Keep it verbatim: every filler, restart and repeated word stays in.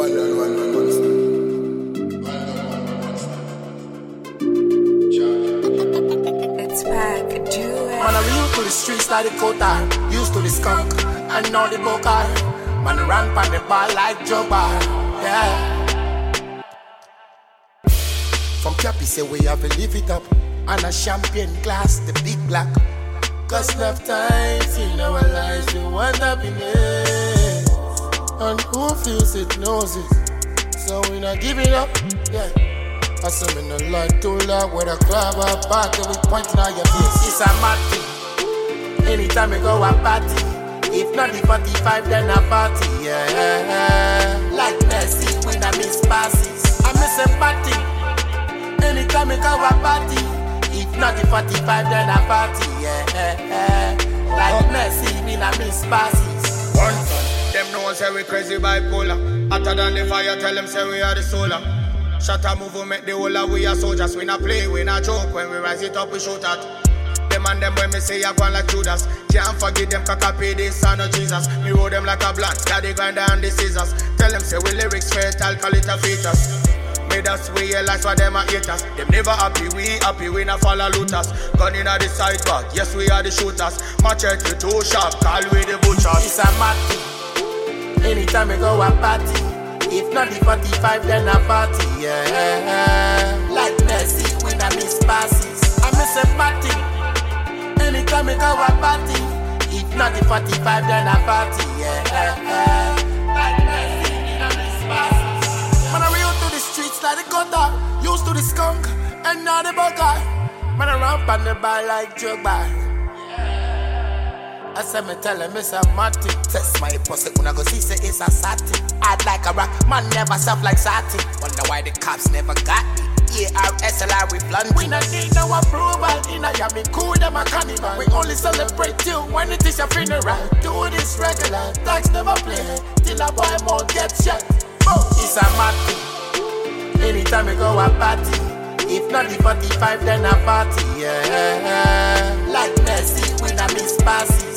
Well done, well done, monster. Well done, well done, monster. It's back, do it. Man, I'm used to the streets like the Kota, used to the skunk, and now the Bokai. Man, I run on the bar like Joe Bar, yeah. From Cappy say we have to live it up, and a champagne glass, the big black. Cause enough times in our lives we want up in it, and who feels it knows it, so we not give it up, yeah. I say me no like too loud with a club or party, we pointing at your face. It's a mad thing. Anytime we go a party, if not the forty-five then a party, yeah. Like Messi when I miss passes, I miss a party. Anytime we go a party, if not the forty-five then a party, yeah. Like Messi when I miss passes. One son, them know say we crazy bipolar. Hotter than the fire, tell them say we are the solar. Shut a move, we make the whole of we are soldiers. We not play, we not joke. When we rise it up, we shoot at them and them when me say I go like Judas. Can't forget them, kaka pay this son of Jesus. Me roll them like a blunt, got the grinder and the scissors. Tell them say we lyrics fatal, call it a features. Made us realize what them are haters. Them never happy, we happy, we not follow looters. Gun in the side back, yes we are the shooters. Machete too sharp, call we the butchers. It's a mad thing. Anytime we go a party, if not the forty-five then a party, yeah. Like Messi when I miss passes, I miss a party. Anytime we go a party, if not the forty-five then a party, yeah. Like Messi when I miss passes. Man, I real to the streets like the gutter, used to the skunk, and now the bugger. Man, I ramp on the bar like Joe Bar. I say me tell him it's a matty. Test my pussy when I go see say it's a satin. I'd like a rock, man never soft like satin. Wonder why the cops never got me. E R S L R we blunt. We not need no approval. In a yummy cool them a cannibal. We only celebrate you when it is your funeral. Do this regular, tax never play. Till a boy more get shot. Oh, it's a mad thing. Anytime we go a party, if not the forty-five then a party, yeah. Like Messi when I miss passes,